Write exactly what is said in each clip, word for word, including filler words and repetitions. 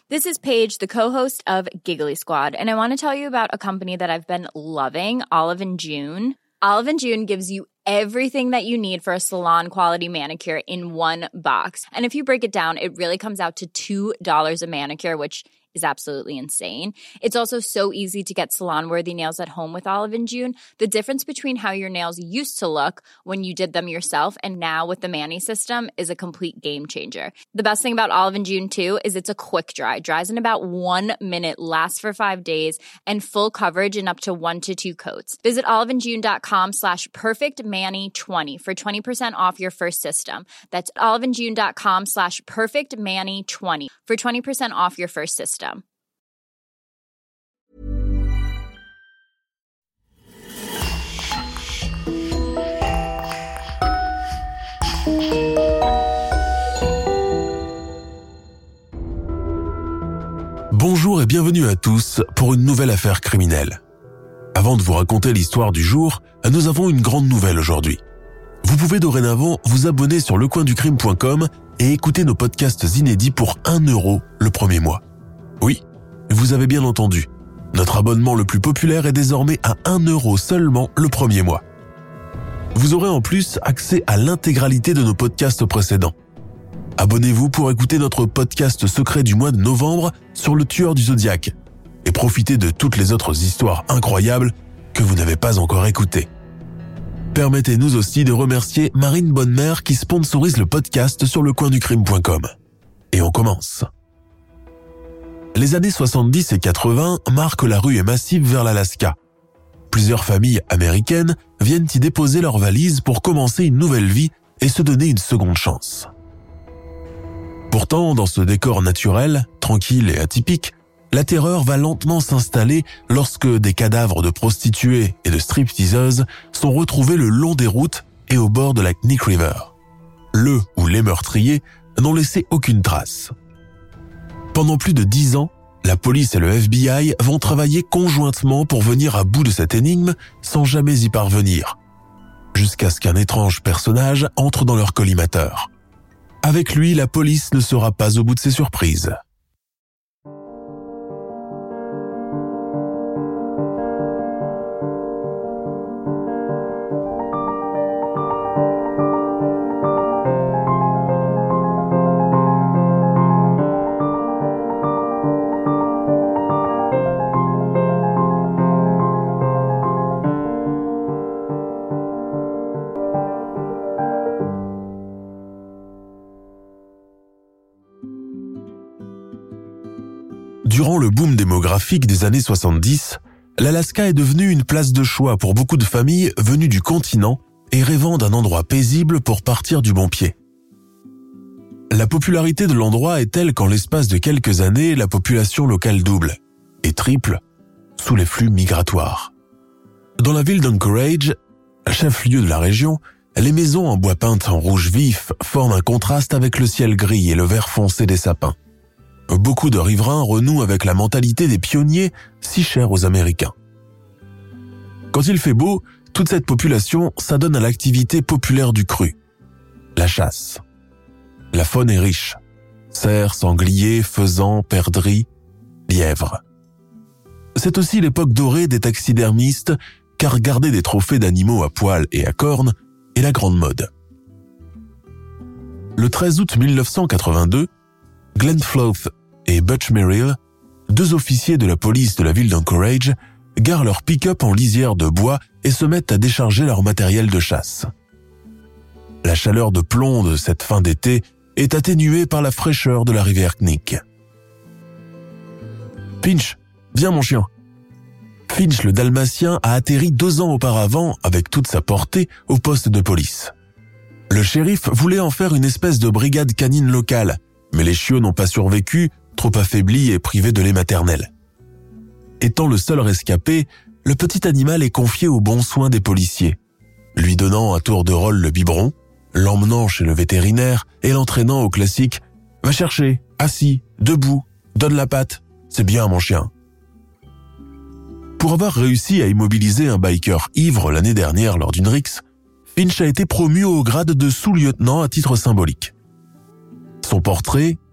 This is Paige, the co-host of Giggly Squad, and I want to tell you about a company that I've been loving, Olive and June. Olive and June gives you everything that you need for a salon-quality manicure in one box. And if you break it down, it really comes out to two dollars a manicure, which is absolutely insane. It's also so easy to get salon-worthy nails at home with Olive and June. The difference between how your nails used to look when you did them yourself and now with the Mani system is a complete game changer. The best thing about Olive and June, too, is it's a quick dry. Dries in about one minute, lasts for five days, and full coverage in up to one to two coats. Visit oliveandjune.com slash perfectmani20 for twenty percent off your first system. That's oliveandjune.com slash perfectmani20 for twenty percent off your first system. Bonjour et bienvenue à tous pour une nouvelle affaire criminelle. Avant de vous raconter l'histoire du jour, nous avons une grande nouvelle aujourd'hui. Vous pouvez dorénavant vous abonner sur lecoinducrime point com et écouter nos podcasts inédits pour un euro le premier mois. Oui, vous avez bien entendu. Notre abonnement le plus populaire est désormais à un euro seulement le premier mois. Vous aurez en plus accès à l'intégralité de nos podcasts précédents. Abonnez-vous pour écouter notre podcast secret du mois de novembre sur le tueur du Zodiaque et profitez de toutes les autres histoires incroyables que vous n'avez pas encore écoutées. Permettez-nous aussi de remercier Marine Bonnemère qui sponsorise le podcast sur lecoinducrime point com. Et on commence. Les années soixante-dix et quatre-vingts marquent la ruée massive vers l'Alaska. Plusieurs familles américaines viennent y déposer leurs valises pour commencer une nouvelle vie et se donner une seconde chance. Pourtant, dans ce décor naturel, tranquille et atypique, la terreur va lentement s'installer lorsque des cadavres de prostituées et de stripteaseuses sont retrouvés le long des routes et au bord de la Knik River. Le ou les meurtriers n'ont laissé aucune trace. Pendant plus de dix ans, la police et le F B I vont travailler conjointement pour venir à bout de cette énigme sans jamais y parvenir, jusqu'à ce qu'un étrange personnage entre dans leur collimateur. Avec lui, la police ne sera pas au bout de ses surprises. Durant le boom démographique des années soixante-dix, l'Alaska est devenue une place de choix pour beaucoup de familles venues du continent et rêvant d'un endroit paisible pour partir du bon pied. La popularité de l'endroit est telle qu'en l'espace de quelques années, la population locale double et triple sous les flux migratoires. Dans la ville d'Anchorage, chef-lieu de la région, les maisons en bois peint en rouge vif forment un contraste avec le ciel gris et le vert foncé des sapins. Beaucoup de riverains renouent avec la mentalité des pionniers si chère aux Américains. Quand il fait beau, toute cette population s'adonne à l'activité populaire du cru, la chasse. La faune est riche, cerfs, sangliers, faisans, perdrix, lièvres. C'est aussi l'époque dorée des taxidermistes, car garder des trophées d'animaux à poils et à cornes est la grande mode. Le treize août mille neuf cent quatre-vingt-deux, Glenn Floth et Butch Merrill, deux officiers de la police de la ville d'Anchorage, garent leur pick-up en lisière de bois et se mettent à décharger leur matériel de chasse. La chaleur de plomb de cette fin d'été est atténuée par la fraîcheur de la rivière Knik. « Finch, viens mon chien !» Finch le dalmatien a atterri deux ans auparavant, avec toute sa portée, au poste de police. Le shérif voulait en faire une espèce de brigade canine locale, mais les chiots n'ont pas survécu, trop affaiblis et privés de lait maternel. Étant le seul rescapé, le petit animal est confié aux bons soins des policiers, lui donnant à tour de rôle le biberon, l'emmenant chez le vétérinaire et l'entraînant au classique « Va chercher, assis, debout, donne la patte, c'est bien mon chien ». Pour avoir réussi à immobiliser un biker ivre l'année dernière lors d'une rixe, Finch a été promu au grade de sous-lieutenant à titre symbolique. Son portrait,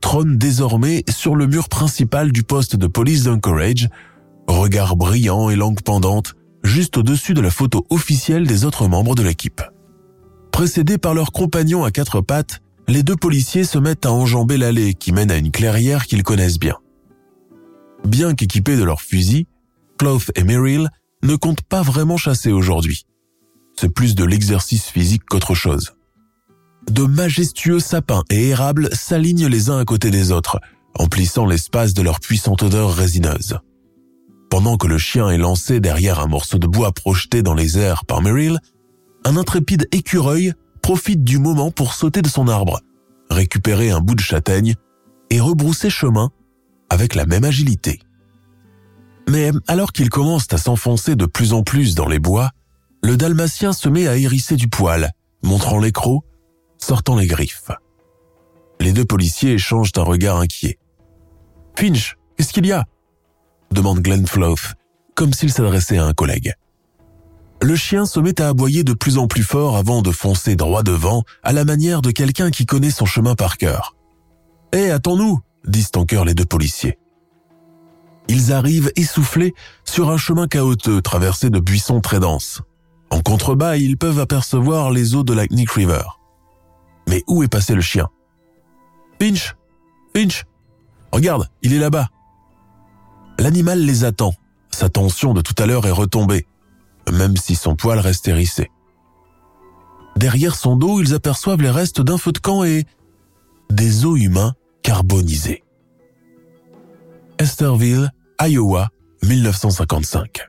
trône désormais sur le mur principal du poste de police d'Anchorage, regard brillant et langue pendante, juste au-dessus de la photo officielle des autres membres de l'équipe. Précédés par leurs compagnons à quatre pattes, les deux policiers se mettent à enjamber l'allée qui mène à une clairière qu'ils connaissent bien. Bien qu'équipés de leurs fusils, Clough et Merrill ne comptent pas vraiment chasser aujourd'hui. C'est plus de l'exercice physique qu'autre chose. De majestueux sapins et érables s'alignent les uns à côté des autres, emplissant l'espace de leur puissante odeur résineuse. Pendant que le chien est lancé derrière un morceau de bois projeté dans les airs par Merrill, un intrépide écureuil profite du moment pour sauter de son arbre, récupérer un bout de châtaigne et rebrousser chemin avec la même agilité. Mais alors qu'ils commencent à s'enfoncer de plus en plus dans les bois, le dalmatien se met à hérisser du poil, montrant les crocs, sortant les griffes. Les deux policiers échangent un regard inquiet. « Finch, qu'est-ce qu'il y a ?» demande Glenn Clough, comme s'il s'adressait à un collègue. Le chien se met à aboyer de plus en plus fort avant de foncer droit devant, à la manière de quelqu'un qui connaît son chemin par cœur. « Hé, hey, attends-nous !» disent en chœur les deux policiers. Ils arrivent essoufflés sur un chemin chaotique traversé de buissons très denses. En contrebas, ils peuvent apercevoir les eaux de la Knick River. Mais où est passé le chien ? « Finch ! Finch ! Regarde, il est là-bas !» L'animal les attend. Sa tension de tout à l'heure est retombée, même si son poil reste hérissé. Derrière son dos, ils aperçoivent les restes d'un feu de camp et des os humains carbonisés. Esterville, Iowa, mille neuf cent cinquante-cinq.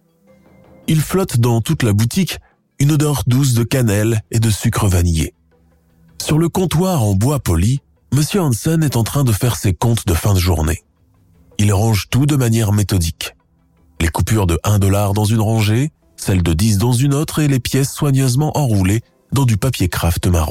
Il flotte dans toute la boutique une odeur douce de cannelle et de sucre vanillé. Sur le comptoir en bois poli, M. Hansen est en train de faire ses comptes de fin de journée. Il range tout de manière méthodique. Les coupures de un dollar dans une rangée, celles de dix dans une autre et les pièces soigneusement enroulées dans du papier craft marron.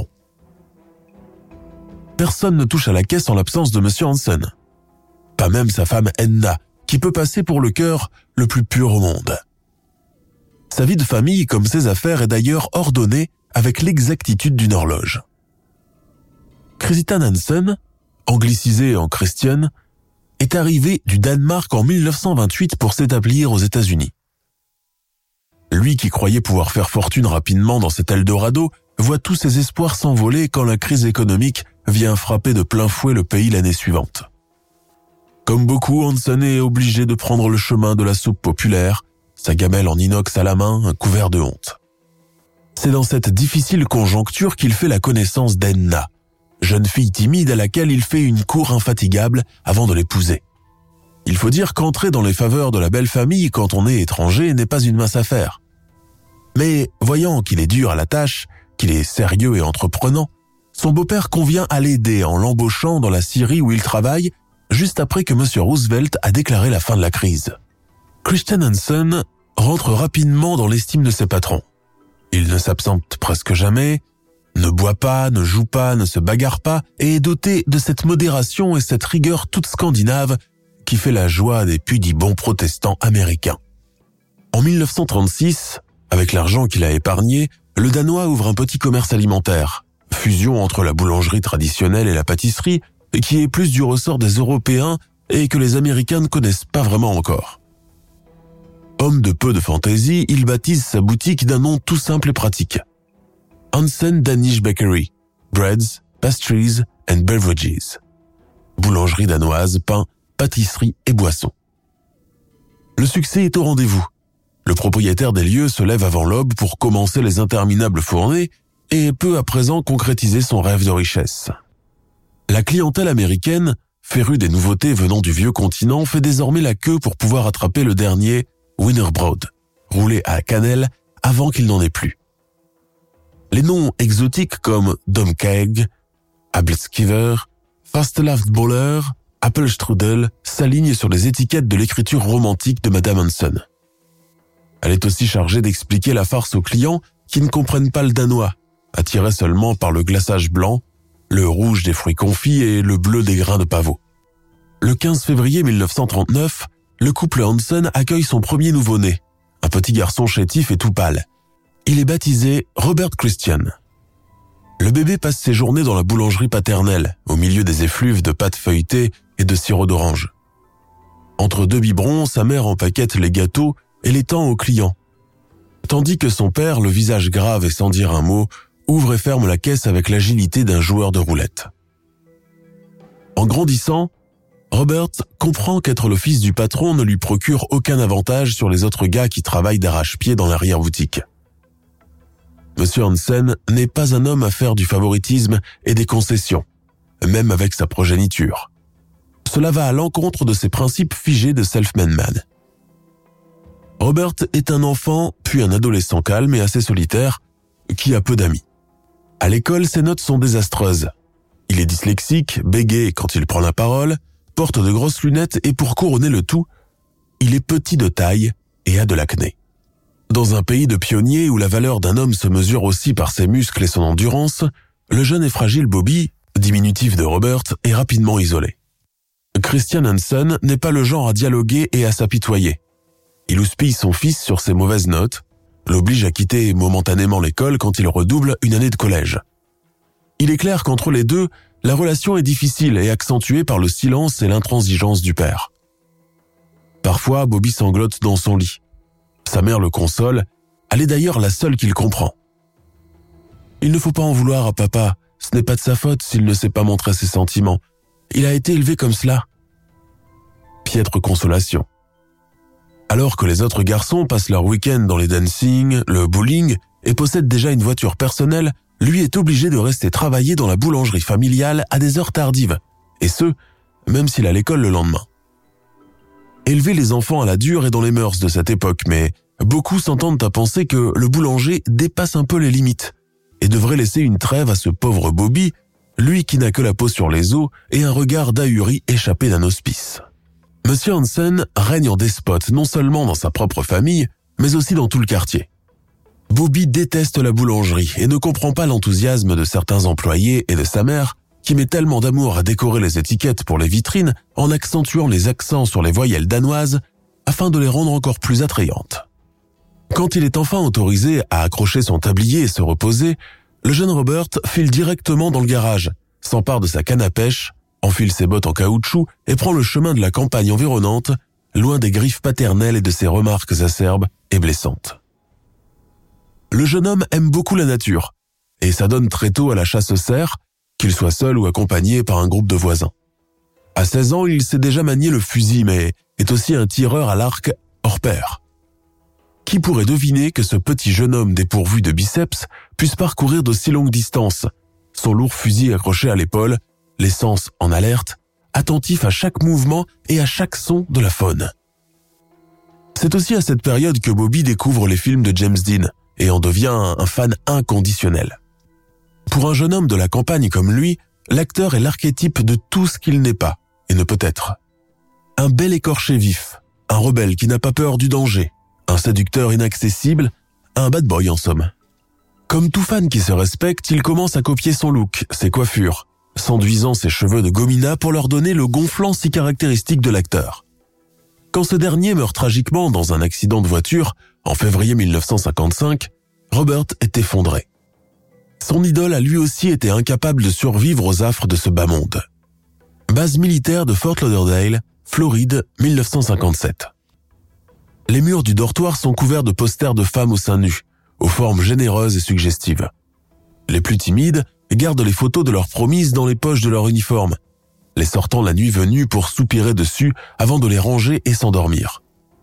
Personne ne touche à la caisse en l'absence de M. Hansen. Pas même sa femme Edna, qui peut passer pour le cœur le plus pur au monde. Sa vie de famille, comme ses affaires, est d'ailleurs ordonnée avec l'exactitude d'une horloge. Christian Hansen, anglicisé en Christian, est arrivé du Danemark en mille neuf cent vingt-huit pour s'établir aux États-Unis. Lui qui croyait pouvoir faire fortune rapidement dans cet Eldorado, voit tous ses espoirs s'envoler quand la crise économique vient frapper de plein fouet le pays l'année suivante. Comme beaucoup, Hansen est obligé de prendre le chemin de la soupe populaire, sa gamelle en inox à la main, un couvert de honte. C'est dans cette difficile conjoncture qu'il fait la connaissance d'Edna, jeune fille timide à laquelle il fait une cour infatigable avant de l'épouser. Il faut dire qu'entrer dans les faveurs de la belle famille quand on est étranger n'est pas une mince affaire. Mais voyant qu'il est dur à la tâche, qu'il est sérieux et entreprenant, son beau-père convient à l'aider en l'embauchant dans la scierie où il travaille, juste après que M. Roosevelt a déclaré la fin de la crise. Christian Hansen rentre rapidement dans l'estime de ses patrons. Il ne s'absente presque jamais, ne boit pas, ne joue pas, ne se bagarre pas et est doté de cette modération et cette rigueur toute scandinave qui fait la joie des pudibonds protestants américains. En mille neuf cent trente-six, avec l'argent qu'il a épargné, le Danois ouvre un petit commerce alimentaire, fusion entre la boulangerie traditionnelle et la pâtisserie, qui est plus du ressort des Européens et que les Américains ne connaissent pas vraiment encore. Homme de peu de fantaisie, il baptise sa boutique d'un nom tout simple et pratique. Hansen Danish Bakery, Breads, Pastries and Beverages. Boulangerie danoise, pain, pâtisserie et boissons. Le succès est au rendez-vous. Le propriétaire des lieux se lève avant l'aube pour commencer les interminables fournées et peut à présent concrétiser son rêve de richesse. La clientèle américaine, férue des nouveautés venant du vieux continent, fait désormais la queue pour pouvoir attraper le dernier Wienerbrot, roulé à cannelle avant qu'il n'en ait plus. Les noms exotiques comme Domkeg, Appelskiver, Fastelavdboller, Appelstrudel s'alignent sur les étiquettes de l'écriture romantique de Madame Hansen. Elle est aussi chargée d'expliquer la farce aux clients qui ne comprennent pas le danois, attirés seulement par le glaçage blanc, le rouge des fruits confits et le bleu des grains de pavot. Le quinze février mille neuf cent trente-neuf, le couple Hansen accueille son premier nouveau-né, un petit garçon chétif et tout pâle. Il est baptisé Robert Christian. Le bébé passe ses journées dans la boulangerie paternelle, au milieu des effluves de pâtes feuilletées et de sirop d'orange. Entre deux biberons, sa mère empaquette les gâteaux et les tend aux clients, tandis que son père, le visage grave et sans dire un mot, ouvre et ferme la caisse avec l'agilité d'un joueur de roulette. En grandissant, Robert comprend qu'être le fils du patron ne lui procure aucun avantage sur les autres gars qui travaillent d'arrache-pied dans l'arrière-boutique. Monsieur Hansen n'est pas un homme à faire du favoritisme et des concessions, même avec sa progéniture. Cela va à l'encontre de ses principes figés de self-made man. Robert est un enfant, puis un adolescent calme et assez solitaire, qui a peu d'amis. À l'école, ses notes sont désastreuses. Il est dyslexique, bégaye quand il prend la parole, porte de grosses lunettes et pour couronner le tout, il est petit de taille et a de l'acné. Dans un pays de pionniers où la valeur d'un homme se mesure aussi par ses muscles et son endurance, le jeune et fragile Bobby, diminutif de Robert, est rapidement isolé. Christian Hansen n'est pas le genre à dialoguer et à s'apitoyer. Il houspille son fils sur ses mauvaises notes, l'oblige à quitter momentanément l'école quand il redouble une année de collège. Il est clair qu'entre les deux, la relation est difficile et accentuée par le silence et l'intransigeance du père. Parfois, Bobby sanglote dans son lit. Sa mère le console, elle est d'ailleurs la seule qu'il comprend. « Il ne faut pas en vouloir à papa, ce n'est pas de sa faute s'il ne sait pas montrer ses sentiments. Il a été élevé comme cela. » Piètre consolation. Alors que les autres garçons passent leur week-end dans les dancing, le bowling et possèdent déjà une voiture personnelle, lui est obligé de rester travailler dans la boulangerie familiale à des heures tardives, et ce, même s'il a l'école le lendemain. Élever les enfants à la dure est dans les mœurs de cette époque, mais beaucoup s'entendent à penser que le boulanger dépasse un peu les limites et devrait laisser une trêve à ce pauvre Bobby, lui qui n'a que la peau sur les os et un regard d'ahuri échappé d'un hospice. Monsieur Hansen règne en despote non seulement dans sa propre famille, mais aussi dans tout le quartier. Bobby déteste la boulangerie et ne comprend pas l'enthousiasme de certains employés et de sa mère, qui met tellement d'amour à décorer les étiquettes pour les vitrines en accentuant les accents sur les voyelles danoises afin de les rendre encore plus attrayantes. Quand il est enfin autorisé à accrocher son tablier et se reposer, le jeune Robert file directement dans le garage, s'empare de sa canne à pêche, enfile ses bottes en caoutchouc et prend le chemin de la campagne environnante, loin des griffes paternelles et de ses remarques acerbes et blessantes. Le jeune homme aime beaucoup la nature et s'adonne très tôt à la chasse aux cerfs, qu'il soit seul ou accompagné par un groupe de voisins. À seize ans, il sait déjà manier le fusil, mais est aussi un tireur à l'arc hors pair. Qui pourrait deviner que ce petit jeune homme dépourvu de biceps puisse parcourir d'aussi longues distances, son lourd fusil accroché à l'épaule, les sens en alerte, attentif à chaque mouvement et à chaque son de la faune. C'est aussi à cette période que Bobby découvre les films de James Dean et en devient un fan inconditionnel. Pour un jeune homme de la campagne comme lui, l'acteur est l'archétype de tout ce qu'il n'est pas et ne peut être. Un bel écorché vif, un rebelle qui n'a pas peur du danger, un séducteur inaccessible, un bad boy en somme. Comme tout fan qui se respecte, il commence à copier son look, ses coiffures, s'enduisant ses cheveux de gomina pour leur donner le gonflant si caractéristique de l'acteur. Quand ce dernier meurt tragiquement dans un accident de voiture en février mille neuf cent cinquante-cinq, Robert est effondré. Son idole a lui aussi été incapable de survivre aux affres de ce bas monde. Base militaire de Fort Lauderdale, Floride, mille neuf cent cinquante-sept. Les murs du dortoir sont couverts de posters de femmes au sein nu, aux formes généreuses et suggestives. Les plus timides gardent les photos de leurs promises dans les poches de leur uniforme, les sortant la nuit venue pour soupirer dessus avant de les ranger et s'endormir.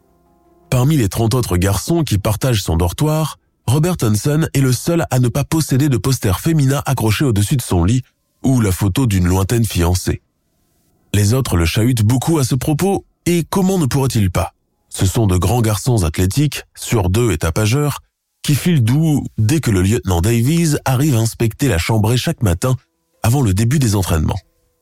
Parmi les trente autres garçons qui partagent son dortoir, Robert Hansen est le seul à ne pas posséder de poster féminin accroché au-dessus de son lit ou la photo d'une lointaine fiancée. Les autres le chahutent beaucoup à ce propos, et comment ne pourrait-il pas? Ce sont de grands garçons athlétiques, sur deux et tapageurs, qui filent doux dès que le lieutenant Davies arrive à inspecter la chambrée chaque matin avant le début des entraînements.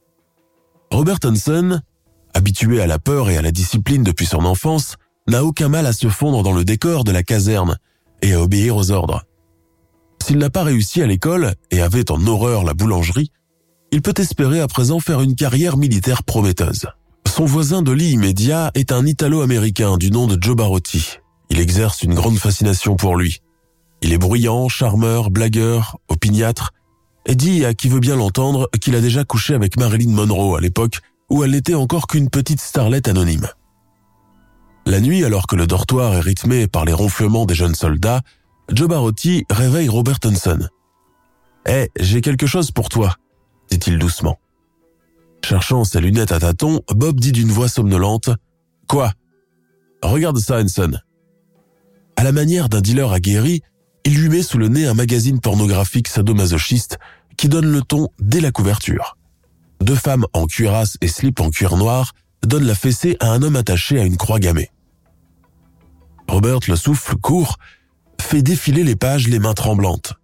Robert Hansen, habitué à la peur et à la discipline depuis son enfance, n'a aucun mal à se fondre dans le décor de la caserne et à obéir aux ordres. S'il n'a pas réussi à l'école et avait en horreur la boulangerie, il peut espérer à présent faire une carrière militaire prometteuse. Son voisin de lit immédiat est un Italo-américain du nom de Joe Barotti. Il exerce une grande fascination pour lui. Il est bruyant, charmeur, blagueur, opiniâtre, et dit à qui veut bien l'entendre qu'il a déjà couché avec Marilyn Monroe à l'époque où elle n'était encore qu'une petite starlette anonyme. La nuit, alors que le dortoir est rythmé par les ronflements des jeunes soldats, Joe Barotti réveille Robert Hansen. « Hé, hey, j'ai quelque chose pour toi », dit-il doucement. Cherchant ses lunettes à tâtons, Bob dit d'une voix somnolente « Quoi ? Regarde ça, Hansen. » À la manière d'un dealer aguerri, il lui met sous le nez un magazine pornographique sadomasochiste qui donne le ton dès la couverture. Deux femmes en cuirasse et slip en cuir noir donnent la fessée à un homme attaché à une croix gammée. Robert, le souffle court, fait défiler les pages les mains tremblantes.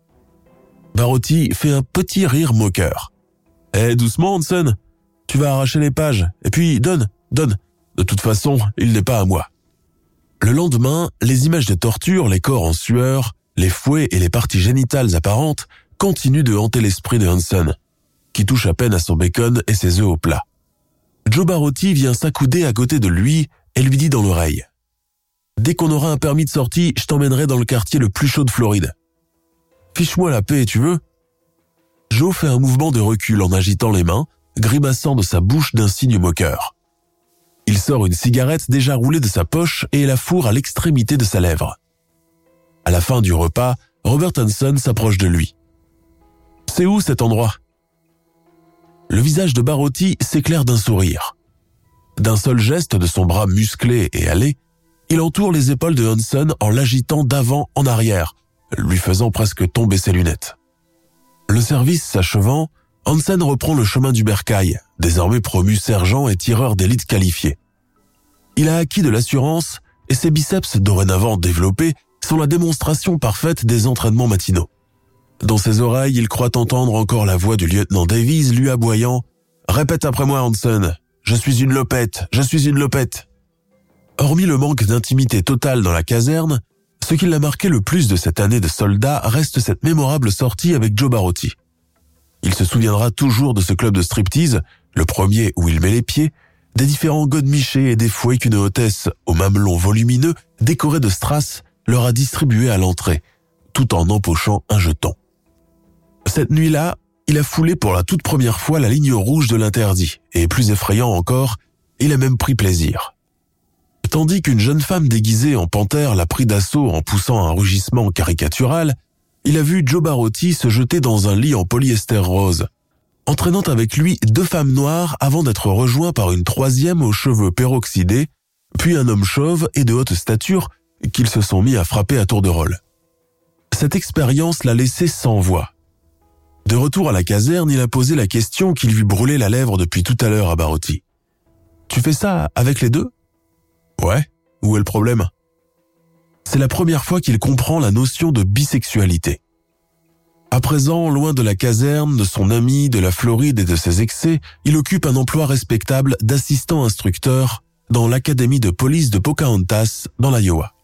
Barotti fait un petit rire moqueur. « Eh, doucement, Hansen, tu vas arracher les pages, et puis donne, donne. De toute façon, il n'est pas à moi. » Le lendemain, les images de torture, les corps en sueur, les fouets et les parties génitales apparentes continuent de hanter l'esprit de Hansen, qui touche à peine à son bacon et ses œufs au plat. Joe Barotti vient s'accouder à côté de lui et lui dit dans l'oreille « Dès qu'on aura un permis de sortie, je t'emmènerai dans le quartier le plus chaud de Floride. Fiche-moi la paix, tu veux ?» Joe fait un mouvement de recul en agitant les mains, grimaçant de sa bouche d'un signe moqueur. Il sort une cigarette déjà roulée de sa poche et la fourre à l'extrémité de sa lèvre. À la fin du repas, Robert Hansen s'approche de lui. « C'est où cet endroit ?» Le visage de Barotti s'éclaire d'un sourire. D'un seul geste de son bras musclé et hâlé, il entoure les épaules de Hansen en l'agitant d'avant en arrière, lui faisant presque tomber ses lunettes. Le service s'achevant, Hansen reprend le chemin du bercail, désormais promu sergent et tireur d'élite qualifié. Il a acquis de l'assurance et ses biceps dorénavant développés sont la démonstration parfaite des entraînements matinaux. Dans ses oreilles, il croit entendre encore la voix du lieutenant Davies lui aboyant « Répète après moi, Hansen, je suis une lopette, je suis une lopette !» Hormis le manque d'intimité totale dans la caserne, ce qui l'a marqué le plus de cette année de soldat reste cette mémorable sortie avec Joe Barotti. Il se souviendra toujours de ce club de striptease, le premier où il met les pieds, des différents godemichés et des fouets qu'une hôtesse aux mamelons volumineux, décorés de strass, leur a distribués à l'entrée, tout en empochant un jeton. Cette nuit-là, il a foulé pour la toute première fois la ligne rouge de l'interdit, et plus effrayant encore, il a même pris plaisir. Tandis qu'une jeune femme déguisée en panthère l'a pris d'assaut en poussant un rugissement caricatural, il a vu Joe Barotti se jeter dans un lit en polyester rose, entraînant avec lui deux femmes noires avant d'être rejoint par une troisième aux cheveux peroxydés, puis un homme chauve et de haute stature qu'ils se sont mis à frapper à tour de rôle. Cette expérience l'a laissé sans voix. De retour à la caserne, il a posé la question qui lui brûlait la lèvre depuis tout à l'heure à Barotti. « Tu fais ça avec les deux ?»« Ouais, où est le problème ?» C'est la première fois qu'il comprend la notion de bisexualité. À présent, loin de la caserne, de son ami, de la Floride et de ses excès, il occupe un emploi respectable d'assistant instructeur dans l'académie de police de Pocahontas, dans l'Iowa.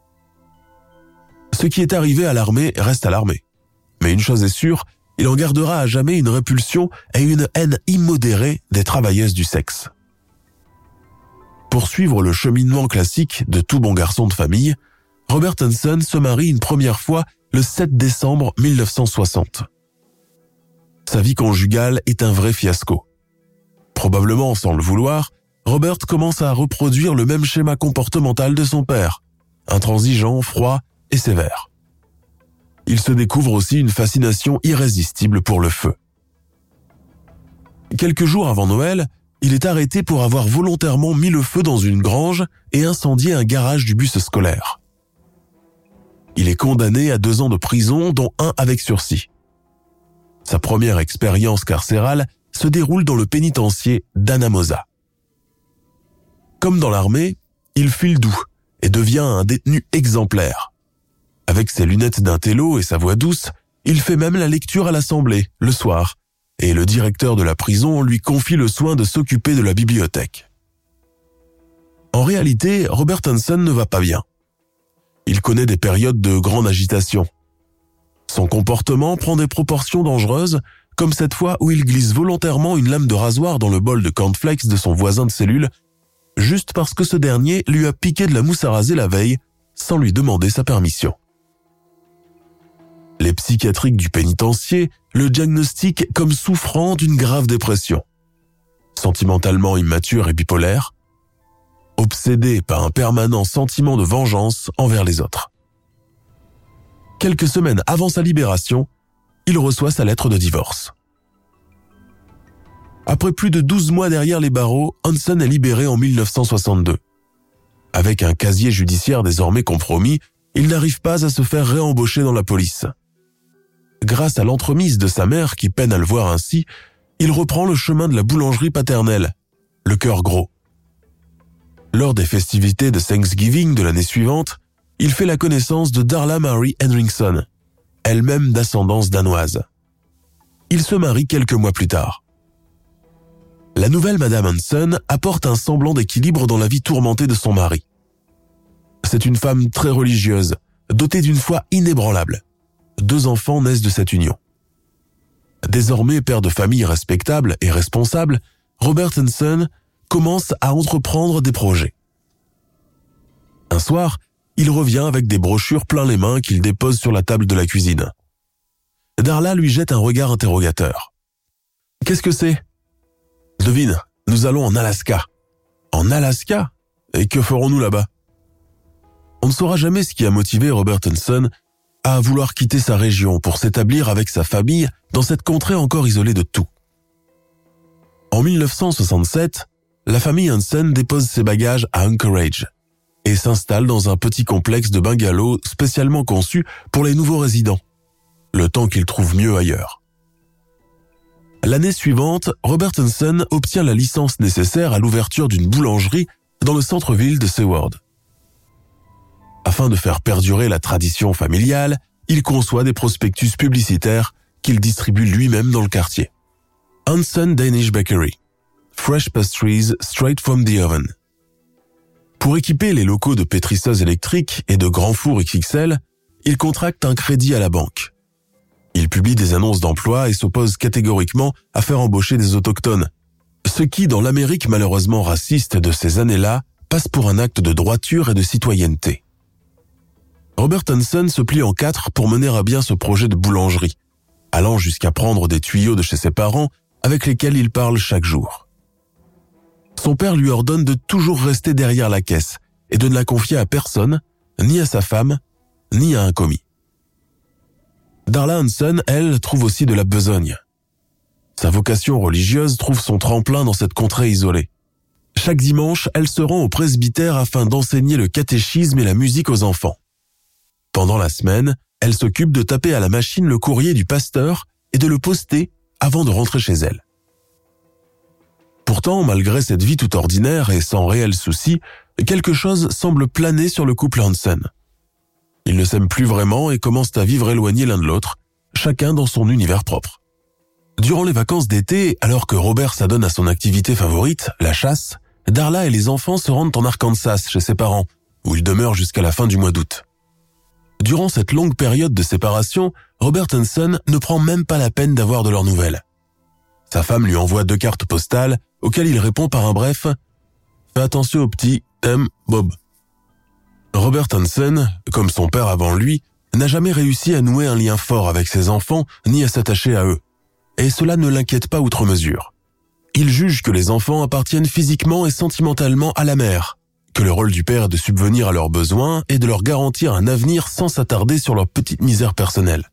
Ce qui est arrivé à l'armée reste à l'armée. Mais une chose est sûre, il en gardera à jamais une répulsion et une haine immodérée des travailleuses du sexe. Pour suivre le cheminement classique de tout bon garçon de famille, Robert Hansen se marie une première fois le sept décembre mille neuf cent soixante. Sa vie conjugale est un vrai fiasco. Probablement sans le vouloir, Robert commence à reproduire le même schéma comportemental de son père, intransigeant, froid et sévère. Il se découvre aussi une fascination irrésistible pour le feu. Quelques jours avant Noël, il est arrêté pour avoir volontairement mis le feu dans une grange et incendié un garage du bus scolaire. Il est condamné à deux ans de prison, dont un avec sursis. Sa première expérience carcérale se déroule dans le pénitencier d'Anamosa. Comme dans l'armée, il file doux et devient un détenu exemplaire. Avec ses lunettes d'intello et sa voix douce, il fait même la lecture à l'assemblée, le soir, et le directeur de la prison lui confie le soin de s'occuper de la bibliothèque. En réalité, Robert Hansen ne va pas bien. Il connaît des périodes de grande agitation. Son comportement prend des proportions dangereuses, comme cette fois où il glisse volontairement une lame de rasoir dans le bol de cornflakes de son voisin de cellule, juste parce que ce dernier lui a piqué de la mousse à raser la veille, sans lui demander sa permission. Les psychiatriques du pénitencier le diagnostique comme souffrant d'une grave dépression. Sentimentalement immature et bipolaire, obsédé par un permanent sentiment de vengeance envers les autres. Quelques semaines avant sa libération, il reçoit sa lettre de divorce. Après plus de douze mois derrière les barreaux, Hansen est libéré en mille neuf cent soixante-deux. Avec un casier judiciaire désormais compromis, il n'arrive pas à se faire réembaucher dans la police. Grâce à l'entremise de sa mère qui peine à le voir ainsi, il reprend le chemin de la boulangerie paternelle, le cœur gros. Lors des festivités de Thanksgiving de l'année suivante, il fait la connaissance de Darla Mary Henriksen, elle-même d'ascendance danoise. Il se marie quelques mois plus tard. La nouvelle Madame Hansen apporte un semblant d'équilibre dans la vie tourmentée de son mari. C'est une femme très religieuse, dotée d'une foi inébranlable. Deux enfants naissent de cette union. Désormais père de famille respectable et responsable, Robert Hansen commence à entreprendre des projets. Un soir, il revient avec des brochures plein les mains qu'il dépose sur la table de la cuisine. Darla lui jette un regard interrogateur. « Qu'est-ce que c'est ? » ?»« Devine, nous allons en Alaska. »« En Alaska ? Et que ferons-nous là-bas ?» On ne saura jamais ce qui a motivé Robert Hansen à vouloir quitter sa région pour s'établir avec sa famille dans cette contrée encore isolée de tout. En mille neuf cent soixante-sept, la famille Hansen dépose ses bagages à Anchorage et s'installe dans un petit complexe de bungalows spécialement conçu pour les nouveaux résidents, le temps qu'ils trouvent mieux ailleurs. L'année suivante, Robert Hansen obtient la licence nécessaire à l'ouverture d'une boulangerie dans le centre-ville de Seward. Afin de faire perdurer la tradition familiale, il conçoit des prospectus publicitaires qu'il distribue lui-même dans le quartier. Hansen Danish Bakery. Fresh pastries straight from the oven. Pour équiper les locaux de pétrisseuses électriques et de grands fours X X L, il contracte un crédit à la banque. Il publie des annonces d'emploi et s'oppose catégoriquement à faire embaucher des autochtones, ce qui, dans l'Amérique malheureusement raciste de ces années-là, passe pour un acte de droiture et de citoyenneté. Robert Hansen se plie en quatre pour mener à bien ce projet de boulangerie, allant jusqu'à prendre des tuyaux de chez ses parents avec lesquels il parle chaque jour. Son père lui ordonne de toujours rester derrière la caisse et de ne la confier à personne, ni à sa femme, ni à un commis. Darla Hansen, elle, trouve aussi de la besogne. Sa vocation religieuse trouve son tremplin dans cette contrée isolée. Chaque dimanche, elle se rend au presbytère afin d'enseigner le catéchisme et la musique aux enfants. Pendant la semaine, elle s'occupe de taper à la machine le courrier du pasteur et de le poster avant de rentrer chez elle. Pourtant, malgré cette vie tout ordinaire et sans réel souci, quelque chose semble planer sur le couple Hansen. Ils ne s'aiment plus vraiment et commencent à vivre éloignés l'un de l'autre, chacun dans son univers propre. Durant les vacances d'été, alors que Robert s'adonne à son activité favorite, la chasse, Darla et les enfants se rendent en Arkansas chez ses parents, où ils demeurent jusqu'à la fin du mois d'août. Durant cette longue période de séparation, Robert Hansen ne prend même pas la peine d'avoir de leurs nouvelles. Sa femme lui envoie deux cartes postales auxquelles il répond par un bref « Fais attention au petit M. Bob ». Robert Hansen, comme son père avant lui, n'a jamais réussi à nouer un lien fort avec ses enfants ni à s'attacher à eux. Et cela ne l'inquiète pas outre mesure. Il juge que les enfants appartiennent physiquement et sentimentalement à la mère, que le rôle du père est de subvenir à leurs besoins et de leur garantir un avenir sans s'attarder sur leur petite misère personnelle.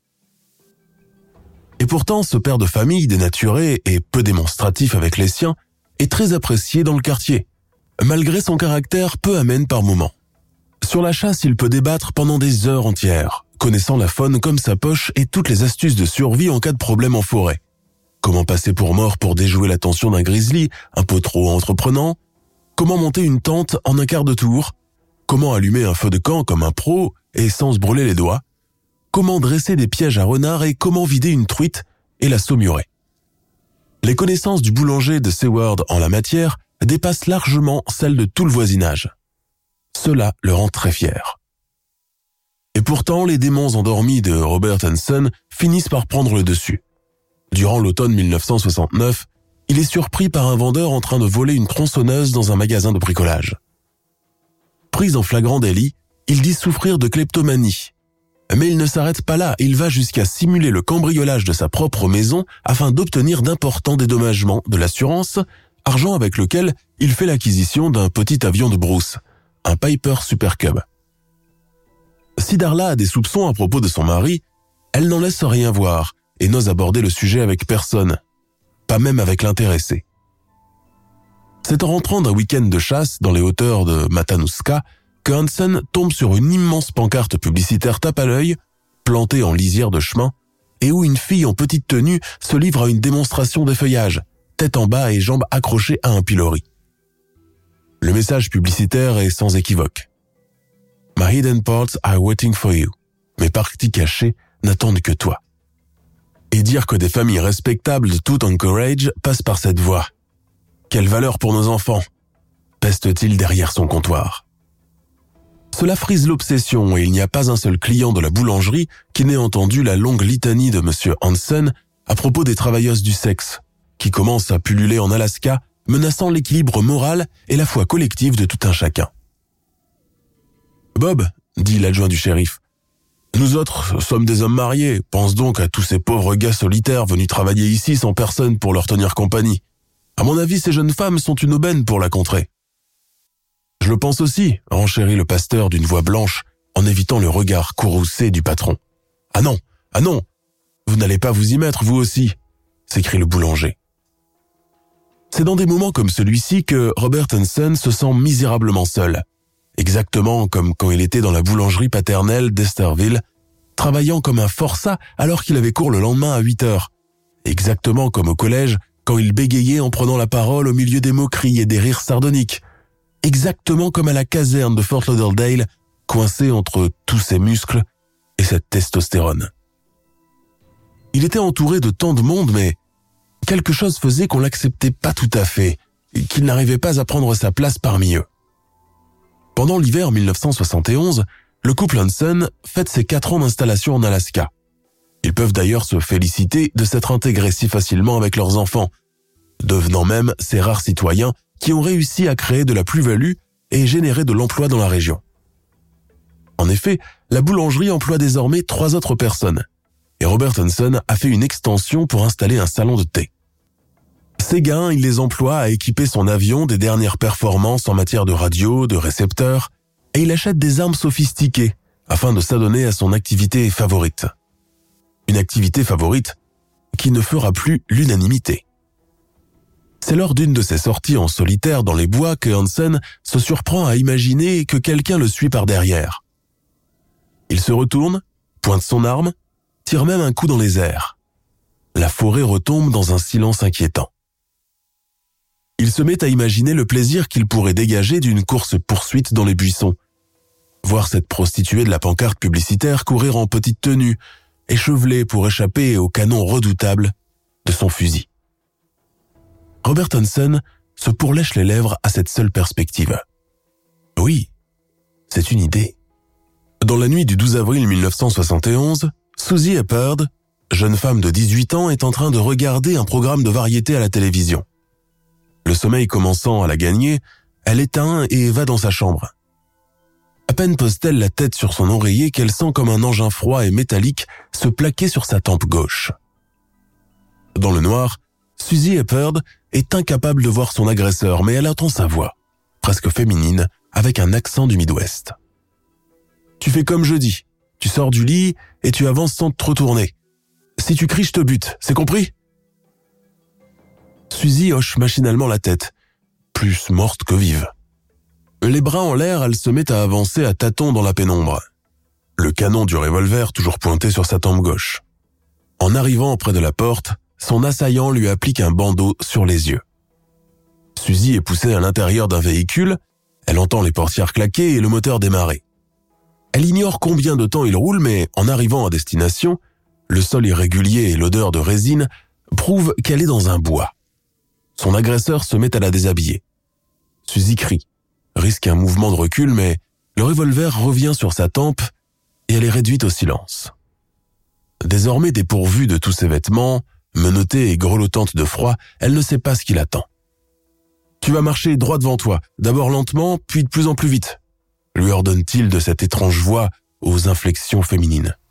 Et pourtant, ce père de famille dénaturé et peu démonstratif avec les siens est très apprécié dans le quartier, malgré son caractère peu amène par moments. Sur la chasse, il peut débattre pendant des heures entières, connaissant la faune comme sa poche et toutes les astuces de survie en cas de problème en forêt. Comment passer pour mort pour déjouer l'attention d'un grizzly, un peu trop entreprenant? Comment monter une tente en un quart de tour? Comment allumer un feu de camp comme un pro et sans se brûler les doigts? Comment dresser des pièges à renards et comment vider une truite et la saumurer? Les connaissances du boulanger de Seward en la matière dépassent largement celles de tout le voisinage. Cela le rend très fier. Et pourtant, les démons endormis de Robert Hansen finissent par prendre le dessus. Durant l'automne mille neuf cent soixante-neuf, il est surpris par un vendeur en train de voler une tronçonneuse dans un magasin de bricolage. Pris en flagrant délit, il dit souffrir de kleptomanie. Mais il ne s'arrête pas là, il va jusqu'à simuler le cambriolage de sa propre maison afin d'obtenir d'importants dédommagements de l'assurance, argent avec lequel il fait l'acquisition d'un petit avion de brousse, un Piper Super Cub. Si Darla a des soupçons à propos de son mari, elle n'en laisse rien voir et n'ose aborder le sujet avec personne, pas même avec l'intéressé. C'est en rentrant d'un week-end de chasse dans les hauteurs de Matanuska que Hansen tombe sur une immense pancarte publicitaire tape à l'œil, plantée en lisière de chemin, et où une fille en petite tenue se livre à une démonstration d'effeuillage, tête en bas et jambes accrochées à un pilori. Le message publicitaire est sans équivoque. « My hidden parts are waiting for you. Mes parties cachées n'attendent que toi. » Et dire que des familles respectables de tout Anchorage passent par cette voie. Quelle valeur pour nos enfants, peste-t-il derrière son comptoir. Cela frise l'obsession et il n'y a pas un seul client de la boulangerie qui n'ait entendu la longue litanie de M. Hansen à propos des travailleuses du sexe, qui commencent à pulluler en Alaska, menaçant l'équilibre moral et la foi collective de tout un chacun. « Bob, dit l'adjoint du shérif, nous autres sommes des hommes mariés, pense donc à tous ces pauvres gars solitaires venus travailler ici sans personne pour leur tenir compagnie. À mon avis, ces jeunes femmes sont une aubaine pour la contrée. » « Je le pense aussi, renchérit le pasteur d'une voix blanche en évitant le regard courroucé du patron. « Ah non, ah non, vous n'allez pas vous y mettre, vous aussi !» s'écrie le boulanger. C'est dans des moments comme celui-ci que Robert Hansen se sent misérablement seul, exactement comme quand il était dans la boulangerie paternelle d'Esterville, travaillant comme un forçat alors qu'il avait cours le lendemain à huit heures, exactement comme au collège quand il bégayait en prenant la parole au milieu des moqueries et des rires sardoniques, exactement comme à la caserne de Fort Lauderdale, coincé entre tous ses muscles et cette testostérone. Il était entouré de tant de monde, mais quelque chose faisait qu'on l'acceptait pas tout à fait, et qu'il n'arrivait pas à prendre sa place parmi eux. Pendant l'hiver mille neuf cent soixante et onze, le couple Hansen fête ses quatre ans d'installation en Alaska. Ils peuvent d'ailleurs se féliciter de s'être intégrés si facilement avec leurs enfants, devenant même ces rares citoyens qui ont réussi à créer de la plus-value et générer de l'emploi dans la région. En effet, la boulangerie emploie désormais trois autres personnes, et Robert Hansen a fait une extension pour installer un salon de thé. Ces gains, il les emploie à équiper son avion des dernières performances en matière de radio, de récepteurs, et il achète des armes sophistiquées afin de s'adonner à son activité favorite. Une activité favorite qui ne fera plus l'unanimité. C'est lors d'une de ses sorties en solitaire dans les bois que Hansen se surprend à imaginer que quelqu'un le suit par derrière. Il se retourne, pointe son arme, tire même un coup dans les airs. La forêt retombe dans un silence inquiétant. Il se met à imaginer le plaisir qu'il pourrait dégager d'une course-poursuite dans les buissons. Voir cette prostituée de la pancarte publicitaire courir en petite tenue, échevelée pour échapper au canon redoutable de son fusil. Robert Hansen se pourlèche les lèvres à cette seule perspective. Oui, c'est une idée. Dans la nuit du douze avril mille neuf cent soixante et onze, Susie Eppard, jeune femme de dix-huit ans, est en train de regarder un programme de variété à la télévision. Le sommeil commençant à la gagner, elle éteint et va dans sa chambre. À peine pose-t-elle la tête sur son oreiller qu'elle sent comme un engin froid et métallique se plaquer sur sa tempe gauche. Dans le noir, Susie Eppard est incapable de voir son agresseur, mais elle entend sa voix, presque féminine, avec un accent du Midwest. « Tu fais comme je dis, tu sors du lit et tu avances sans te retourner. Si tu cries, je te bute, c'est compris ?» Suzy hoche machinalement la tête, plus morte que vive. Les bras en l'air, elle se met à avancer à tâtons dans la pénombre. Le canon du revolver toujours pointé sur sa tempe gauche. En arrivant près de la porte, son assaillant lui applique un bandeau sur les yeux. Suzy est poussée à l'intérieur d'un véhicule, elle entend les portières claquer et le moteur démarrer. Elle ignore combien de temps il roule, mais en arrivant à destination, le sol irrégulier et l'odeur de résine prouvent qu'elle est dans un bois. Son agresseur se met à la déshabiller. Suzy crie, risque un mouvement de recul, mais le revolver revient sur sa tempe et elle est réduite au silence. Désormais dépourvue de tous ses vêtements, menottée et grelottante de froid, elle ne sait pas ce qui l'attend. « Tu vas marcher droit devant toi, d'abord lentement, puis de plus en plus vite », lui ordonne-t-il de cette étrange voix aux inflexions féminines.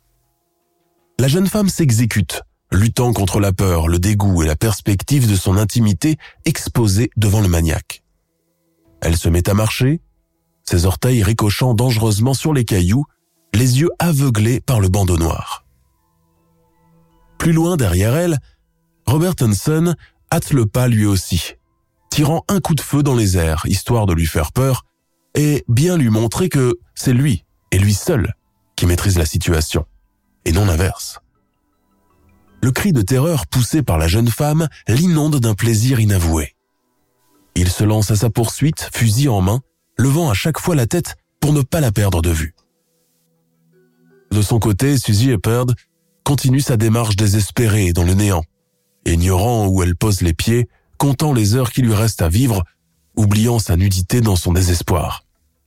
la jeune femme s'exécute, luttant contre la peur, le dégoût et la perspective de son intimité exposée devant le maniaque. Elle se met à marcher, ses orteils ricochant dangereusement sur les cailloux, les yeux aveuglés par le bandeau noir. Plus loin derrière elle, Robert Hansen hâte le pas lui aussi, tirant un coup de feu dans les airs, histoire de lui faire peur et bien lui montrer que c'est lui, et lui seul, qui maîtrise la situation, et non l'inverse. Le cri de terreur poussé par la jeune femme l'inonde d'un plaisir inavoué. Il se lance à sa poursuite, fusil en main, levant à chaque fois la tête pour ne pas la perdre de vue. De son côté, Suzy Shepherd continue sa démarche désespérée dans le néant, ignorant où elle pose les pieds, comptant les heures qui lui restent à vivre, oubliant sa nudité dans son désespoir.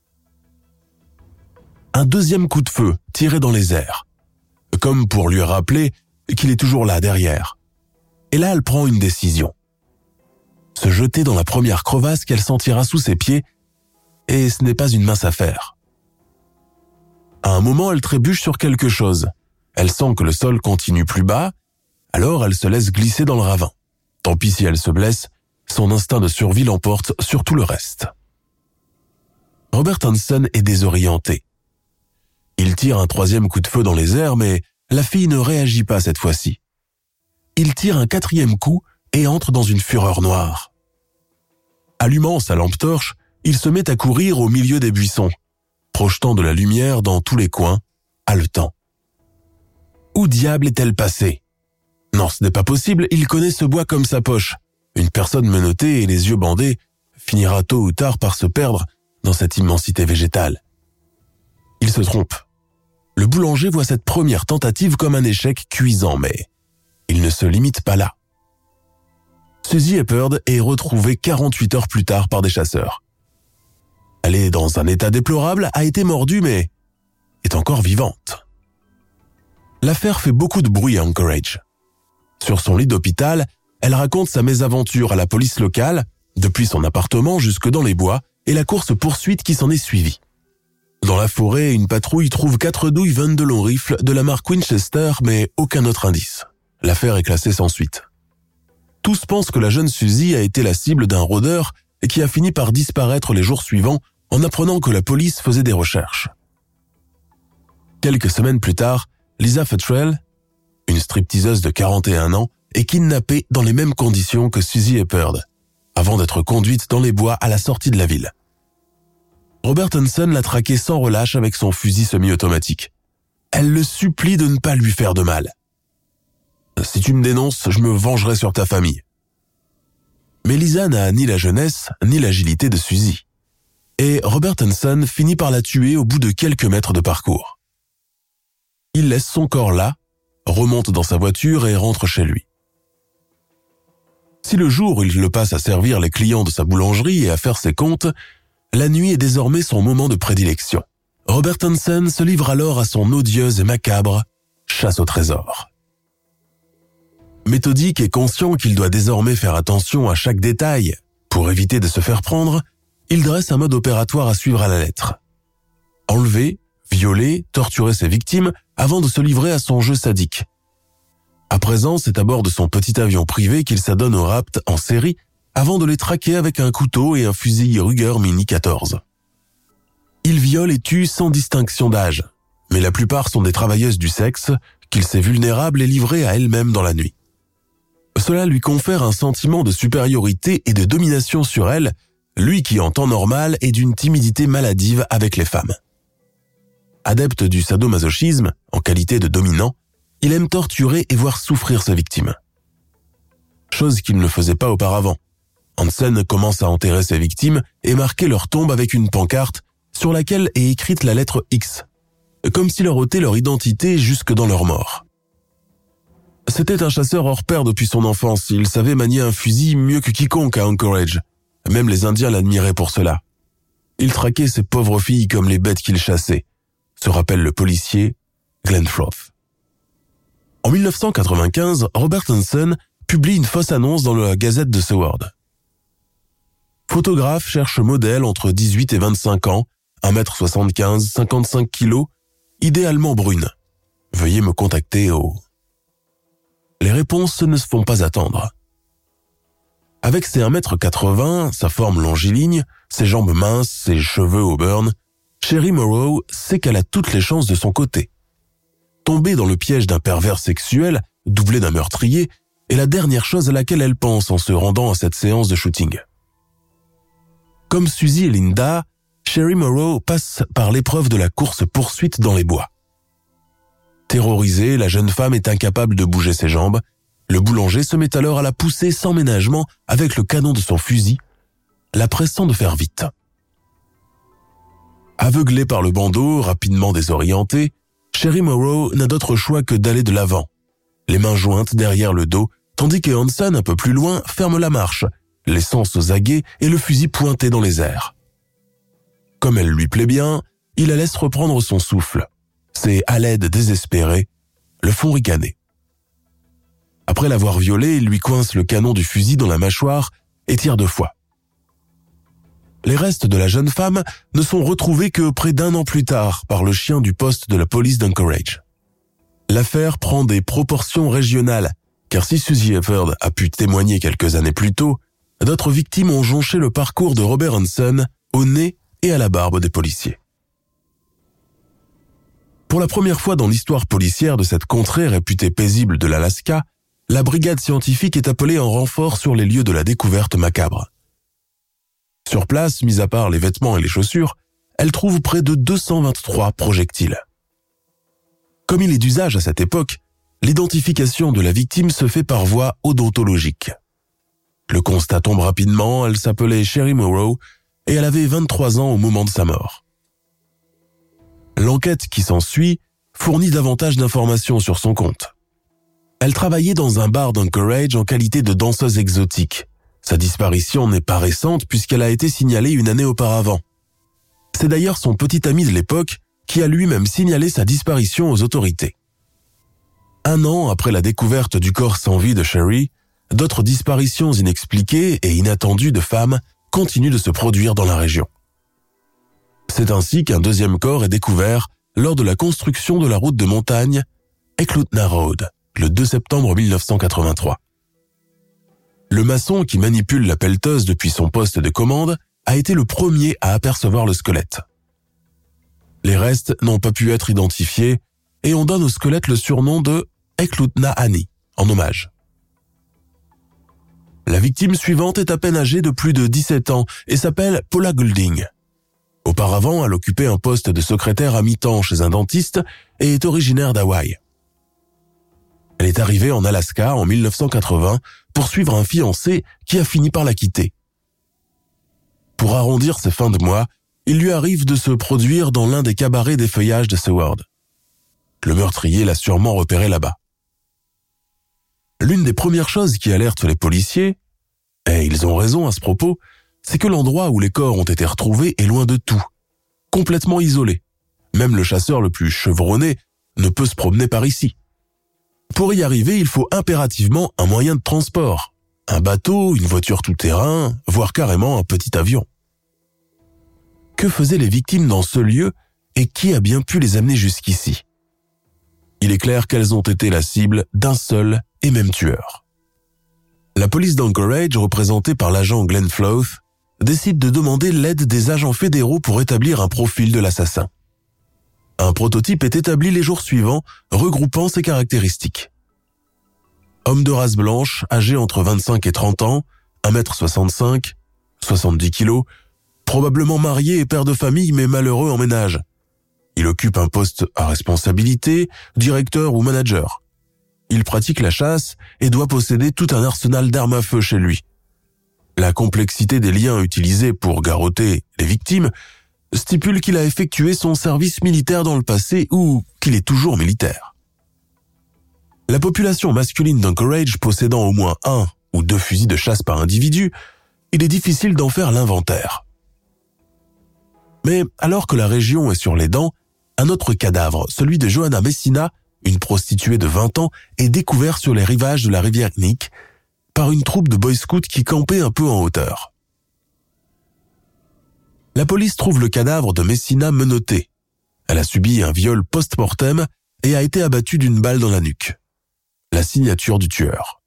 Un deuxième coup de feu tiré dans les airs, comme pour lui rappeler qu'il est toujours là derrière. Et là, elle prend une décision. Se jeter dans la première crevasse qu'elle sentira sous ses pieds, et ce n'est pas une mince affaire. À un moment, elle trébuche sur quelque chose. Elle sent que le sol continue plus bas, alors elle se laisse glisser dans le ravin. Tant pis si elle se blesse, son instinct de survie l'emporte sur tout le reste. Robert Hansen est désorienté. Il tire un troisième coup de feu dans les airs, mais la fille ne réagit pas cette fois-ci. Il tire un quatrième coup et entre dans une fureur noire. Allumant sa lampe torche, il se met à courir au milieu des buissons, projetant de la lumière dans tous les coins, haletant. Où diable est-elle passée? Non, ce n'est pas possible, il connaît ce bois comme sa poche. Une personne menottée et les yeux bandés finira tôt ou tard par se perdre dans cette immensité végétale. Il se trompe. Le boulanger voit cette première tentative comme un échec cuisant, mais il ne se limite pas là. Suzy Shepherd est retrouvée quarante-huit heures plus tard par des chasseurs. Elle est dans un état déplorable, a été mordue, mais est encore vivante. L'affaire fait beaucoup de bruit à Anchorage. Sur son lit d'hôpital, elle raconte sa mésaventure à la police locale, depuis son appartement jusque dans les bois, et la course-poursuite qui s'en est suivie. Dans la forêt, une patrouille trouve quatre douilles vingt-deux longs rifles de la marque Winchester, mais aucun autre indice. L'affaire est classée sans suite. Tous pensent que la jeune Suzy a été la cible d'un rôdeur et qui a fini par disparaître les jours suivants en apprenant que la police faisait des recherches. Quelques semaines plus tard, Lisa Futrell, une stripteaseuse de quarante et un ans, est kidnappée dans les mêmes conditions que Suzy Shepherd, avant d'être conduite dans les bois à la sortie de la ville. Robert Hansen l'a traquée sans relâche avec son fusil semi-automatique. Elle le supplie de ne pas lui faire de mal. « Si tu me dénonces, je me vengerai sur ta famille. » Mais Lisa n'a ni la jeunesse, ni l'agilité de Suzy. Et Robert Hansen finit par la tuer au bout de quelques mètres de parcours. Il laisse son corps là, remonte dans sa voiture et rentre chez lui. Si le jour il le passe à servir les clients de sa boulangerie et à faire ses comptes, la nuit est désormais son moment de prédilection. Robert Hansen se livre alors à son odieuse et macabre chasse au trésor. Méthodique et conscient qu'il doit désormais faire attention à chaque détail pour éviter de se faire prendre, il dresse un mode opératoire à suivre à la lettre. Enlever, violer, torturer ses victimes avant de se livrer à son jeu sadique. À présent, c'est à bord de son petit avion privé qu'il s'adonne au rapt en série avant de les traquer avec un couteau et un fusil Ruger Mini quatorze. Il viole et tue sans distinction d'âge, mais la plupart sont des travailleuses du sexe qu'il sait vulnérables et livrées à elles-mêmes dans la nuit. Cela lui confère un sentiment de supériorité et de domination sur elles, lui qui en temps normal est d'une timidité maladive avec les femmes. Adepte du sadomasochisme, en qualité de dominant, il aime torturer et voir souffrir sa victime. Chose qu'il ne faisait pas auparavant. Hansen commence à enterrer ses victimes et marquer leur tombe avec une pancarte sur laquelle est écrite la lettre X, comme s'il leur ôtait leur identité jusque dans leur mort. C'était un chasseur hors pair depuis son enfance, il savait manier un fusil mieux que quiconque à Anchorage. Même les Indiens l'admiraient pour cela. Il traquait ces pauvres filles comme les bêtes qu'il chassait, se rappelle le policier Glenn Froth. En dix-neuf cent quatre-vingt-quinze, Robert Hansen publie une fausse annonce dans la Gazette de Seward. Photographe cherche modèle entre dix-huit et vingt-cinq ans, un mètre soixante-quinze, cinquante-cinq kilos, idéalement brune. Veuillez me contacter au... Les réponses ne se font pas attendre. Avec ses un mètre quatre-vingts, sa forme longiligne, ses jambes minces, ses cheveux auburn, Sherry Morrow sait qu'elle a toutes les chances de son côté. Tomber dans le piège d'un pervers sexuel, doublé d'un meurtrier, est la dernière chose à laquelle elle pense en se rendant à cette séance de shooting. Comme Suzy et Linda, Sherry Morrow passe par l'épreuve de la course-poursuite dans les bois. Terrorisée, la jeune femme est incapable de bouger ses jambes. Le boulanger se met alors à la pousser sans ménagement avec le canon de son fusil, la pressant de faire vite. Aveuglée par le bandeau, rapidement désorientée, Sherry Morrow n'a d'autre choix que d'aller de l'avant, les mains jointes derrière le dos, tandis que Hanson, un peu plus loin, ferme la marche, l'essence aux aguets et le fusil pointé dans les airs. Comme elle lui plaît bien, il la laisse reprendre son souffle. Ses haleines désespérées le font ricaner. Après l'avoir violée, il lui coince le canon du fusil dans la mâchoire et tire deux fois. Les restes de la jeune femme ne sont retrouvés que près d'un an plus tard par le chien du poste de la police d'Anchorage. L'affaire prend des proportions régionales, car si Suzy Efford a pu témoigner quelques années plus tôt, d'autres victimes ont jonché le parcours de Robert Hanson au nez et à la barbe des policiers. Pour la première fois dans l'histoire policière de cette contrée réputée paisible de l'Alaska, la brigade scientifique est appelée en renfort sur les lieux de la découverte macabre. Sur place, mis à part les vêtements et les chaussures, elle trouve près de deux cent vingt-trois projectiles. Comme il est d'usage à cette époque, l'identification de la victime se fait par voie odontologique. Le constat tombe rapidement, elle s'appelait Sherry Morrow et elle avait vingt-trois ans au moment de sa mort. L'enquête qui s'ensuit fournit davantage d'informations sur son compte. Elle travaillait dans un bar d'Anchorage en qualité de danseuse exotique. Sa disparition n'est pas récente puisqu'elle a été signalée une année auparavant. C'est d'ailleurs son petit ami de l'époque qui a lui-même signalé sa disparition aux autorités. Un an après la découverte du corps sans vie de Sherry, d'autres disparitions inexpliquées et inattendues de femmes continuent de se produire dans la région. C'est ainsi qu'un deuxième corps est découvert lors de la construction de la route de montagne Eklutna Road, le deux septembre mille neuf cent quatre-vingt-trois. Le maçon qui manipule la pelleteuse depuis son poste de commande a été le premier à apercevoir le squelette. Les restes n'ont pas pu être identifiés et on donne au squelette le surnom de Eklutna Annie, en hommage. La victime suivante est à peine âgée de plus de dix-sept ans et s'appelle Paula Goulding. Auparavant, elle occupait un poste de secrétaire à mi-temps chez un dentiste et est originaire d'Hawaï. Elle est arrivée en Alaska en mille neuf cent quatre-vingts pour suivre un fiancé qui a fini par la quitter. Pour arrondir ses fins de mois, il lui arrive de se produire dans l'un des cabarets des feuillages de Seward. Le meurtrier l'a sûrement repéré là-bas. L'une des premières choses qui alertent les policiers, et ils ont raison à ce propos, c'est que l'endroit où les corps ont été retrouvés est loin de tout, complètement isolé. Même le chasseur le plus chevronné ne peut se promener par ici. Pour y arriver, il faut impérativement un moyen de transport, un bateau, une voiture tout-terrain, voire carrément un petit avion. Que faisaient les victimes dans ce lieu et qui a bien pu les amener jusqu'ici ? Il est clair qu'elles ont été la cible d'un seul et même tueur. La police d'Anchorage, représentée par l'agent Glenn Floth, décide de demander l'aide des agents fédéraux pour établir un profil de l'assassin. Un prototype est établi les jours suivants, regroupant ses caractéristiques. Homme de race blanche, âgé entre vingt-cinq et trente ans, un mètre soixante-cinq, soixante-dix kilos, probablement marié et père de famille mais malheureux en ménage. Il occupe un poste à responsabilité, directeur ou manager. Il pratique la chasse et doit posséder tout un arsenal d'armes à feu chez lui. La complexité des liens utilisés pour garrotter les victimes stipule qu'il a effectué son service militaire dans le passé ou qu'il est toujours militaire. La population masculine d'Anchorage possédant au moins un ou deux fusils de chasse par individu, il est difficile d'en faire l'inventaire. Mais alors que la région est sur les dents, un autre cadavre, celui de Johanna Messina, une prostituée de vingt ans, est découvert sur les rivages de la rivière Knik par une troupe de boy scouts qui campait un peu en hauteur. La police trouve le cadavre de Messina menotté. Elle a subi un viol post-mortem et a été abattue d'une balle dans la nuque. la signature du tueur.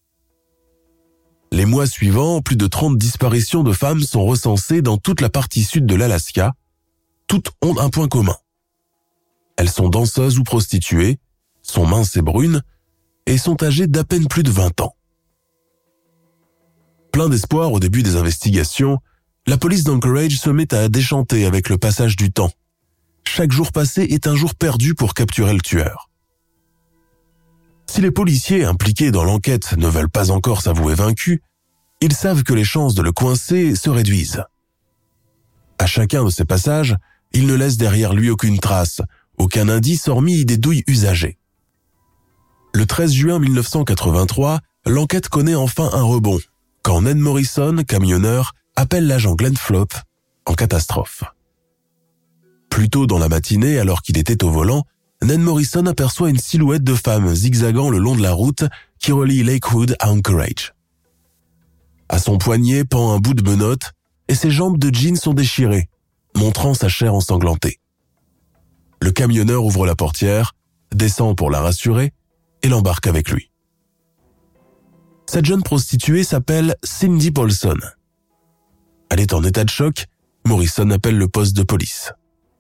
Les mois suivants, plus de trente disparitions de femmes sont recensées dans toute la partie sud de l'Alaska. Toutes ont un point commun. Elles sont danseuses ou prostituées, sont minces et brunes, et sont âgées d'à peine plus de vingt ans. Plein d'espoir au début des investigations, la police d'Anchorage se met à déchanter avec le passage du temps. Chaque jour passé est un jour perdu pour capturer le tueur. Si les policiers impliqués dans l'enquête ne veulent pas encore s'avouer vaincus, ils savent que les chances de le coincer se réduisent. À chacun de ces passages, il ne laisse derrière lui aucune trace, aucun indice hormis des douilles usagées. Le treize juin mille neuf cent quatre-vingt-trois, l'enquête connaît enfin un rebond, quand Ned Morrison, camionneur, appelle l'agent Glenn Floth en catastrophe. Plus tôt dans la matinée, alors qu'il était au volant, Ned Morrison aperçoit une silhouette de femme zigzagant le long de la route qui relie Lakewood à Anchorage. À son poignet pend un bout de menotte et ses jambes de jean sont déchirées, montrant sa chair ensanglantée. Le camionneur ouvre la portière, descend pour la rassurer et l'embarque avec lui. Cette jeune prostituée s'appelle Cindy Paulson. Elle est en état de choc, Morrison appelle le poste de police.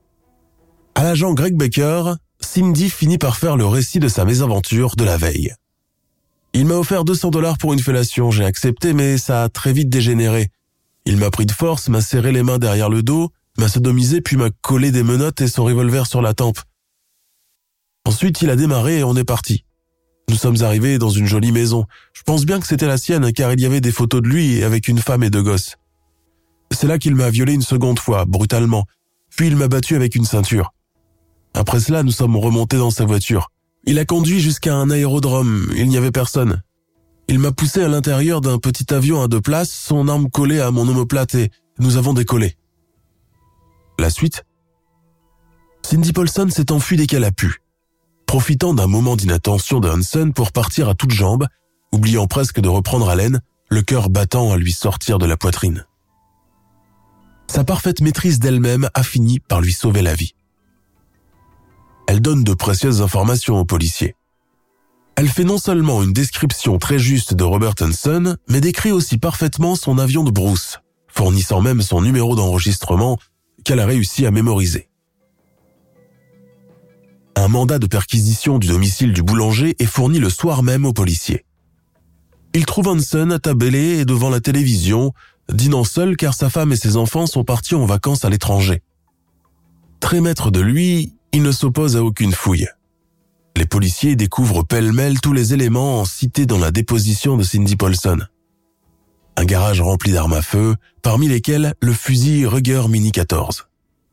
À l'agent Greg Baker, Cindy finit par faire le récit de sa mésaventure de la veille. Il m'a offert deux cents dollars pour une fellation, j'ai accepté mais ça a très vite dégénéré. Il m'a pris de force, m'a serré les mains derrière le dos, m'a sodomisé puis m'a collé des menottes et son revolver sur la tempe. Ensuite, il a démarré et on est parti. Nous sommes arrivés dans une jolie maison. Je pense bien que c'était la sienne car il y avait des photos de lui avec une femme et deux gosses. C'est là qu'il m'a violé une seconde fois, brutalement, puis il m'a battu avec une ceinture. Après cela, nous sommes remontés dans sa voiture. Il a conduit jusqu'à un aérodrome, il n'y avait personne. Il m'a poussé à l'intérieur d'un petit avion à deux places, son arme collée à mon omoplate et nous avons décollé. La suite ? Cindy Paulson s'est enfuie dès qu'elle a pu, profitant d'un moment d'inattention de Hansen pour partir à toutes jambes, oubliant presque de reprendre haleine, le cœur battant à lui sortir de la poitrine. Sa parfaite maîtrise d'elle-même a fini par lui sauver la vie. Elle donne de précieuses informations aux policiers. Elle fait non seulement une description très juste de Robert Hansen, mais décrit aussi parfaitement son avion de brousse, fournissant même son numéro d'enregistrement qu'elle a réussi à mémoriser. Un mandat de perquisition du domicile du boulanger est fourni le soir même aux policiers. Ils trouvent Hansen attablé et devant la télévision, dînant seul car sa femme et ses enfants sont partis en vacances à l'étranger. Très maître de lui, il ne s'oppose à aucune fouille. Les policiers découvrent pêle-mêle tous les éléments cités dans la déposition de Cindy Paulson. Un garage rempli d'armes à feu, parmi lesquelles le fusil Ruger Mini quatorze.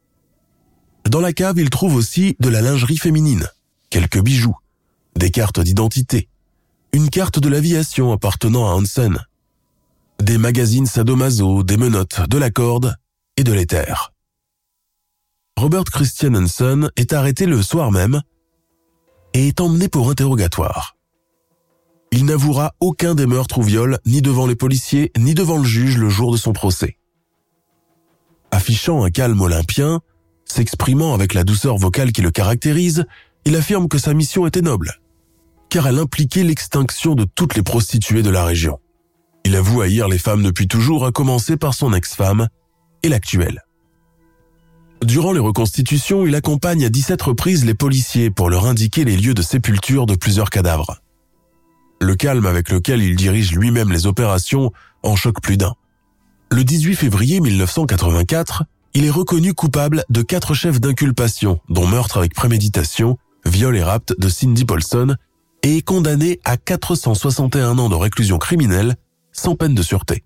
Dans la cave, ils trouvent aussi de la lingerie féminine, quelques bijoux, des cartes d'identité, une carte de l'aviation appartenant à Hansen, des magazines sadomaso, des menottes, de la corde et de l'éther. Robert Christian Hansen est arrêté le soir même et est emmené pour interrogatoire. Il n'avouera aucun des meurtres ou viols ni devant les policiers ni devant le juge le jour de son procès. Affichant un calme olympien, s'exprimant avec la douceur vocale qui le caractérise, il affirme que sa mission était noble, car elle impliquait l'extinction de toutes les prostituées de la région. Il avoue haïr les femmes depuis toujours, à commencer par son ex-femme et l'actuelle. Durant les reconstitutions, il accompagne à dix-sept reprises les policiers pour leur indiquer les lieux de sépulture de plusieurs cadavres. Le calme avec lequel il dirige lui-même les opérations en choque plus d'un. Le dix-huit février mille neuf cent quatre-vingt-quatre, il est reconnu coupable de quatre chefs d'inculpation, dont meurtre avec préméditation, viol et rapt de Cindy Paulson, et est condamné à quatre cent soixante et un ans de réclusion criminelle sans peine de sûreté.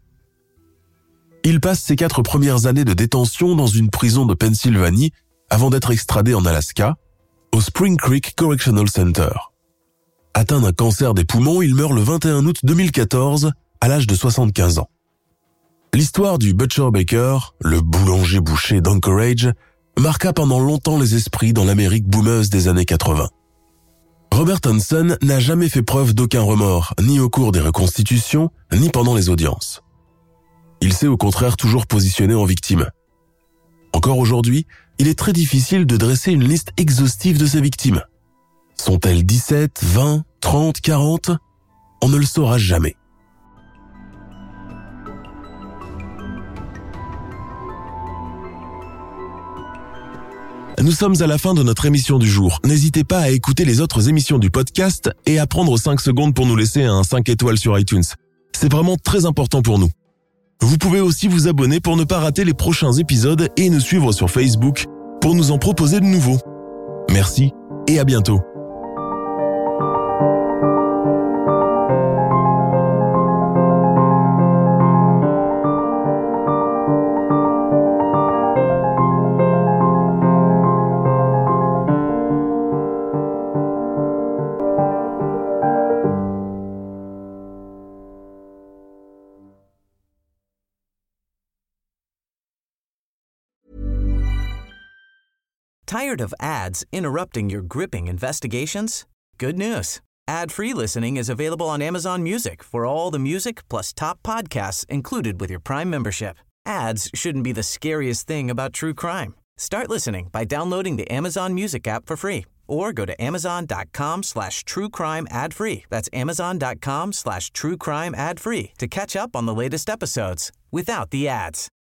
Il passe ses quatre premières années de détention dans une prison de Pennsylvanie avant d'être extradé en Alaska, au Spring Creek Correctional Center. Atteint d'un cancer des poumons, il meurt le vingt et un août deux mille quatorze, à l'âge de soixante-quinze ans. L'histoire du Butcher Baker, le boulanger-boucher d'Anchorage, marqua pendant longtemps les esprits dans l'Amérique boumeuse des années quatre-vingts. Robert Hansen n'a jamais fait preuve d'aucun remords, ni au cours des reconstitutions, ni pendant les audiences. Il s'est au contraire toujours positionné en victime. Encore aujourd'hui, il est très difficile de dresser une liste exhaustive de ses victimes. Sont-elles dix-sept, vingt, trente, quarante ? On ne le saura jamais. Nous sommes à la fin de notre émission du jour. N'hésitez pas à écouter les autres émissions du podcast et à prendre cinq secondes pour nous laisser un cinq étoiles sur iTunes. C'est vraiment très important pour nous. Vous pouvez aussi vous abonner pour ne pas rater les prochains épisodes et nous suivre sur Facebook pour nous en proposer de nouveaux. Merci et à bientôt. Tired of ads interrupting your gripping investigations? Good news. Ad-free listening is available on Amazon Music for all the music plus top podcasts included with your Prime membership. Ads shouldn't be the scariest thing about true crime. Start listening by downloading the Amazon Music app for free or go to amazon.com slash true crime ad free. That's amazon.com slash true crime ad free to catch up on the latest episodes without the ads.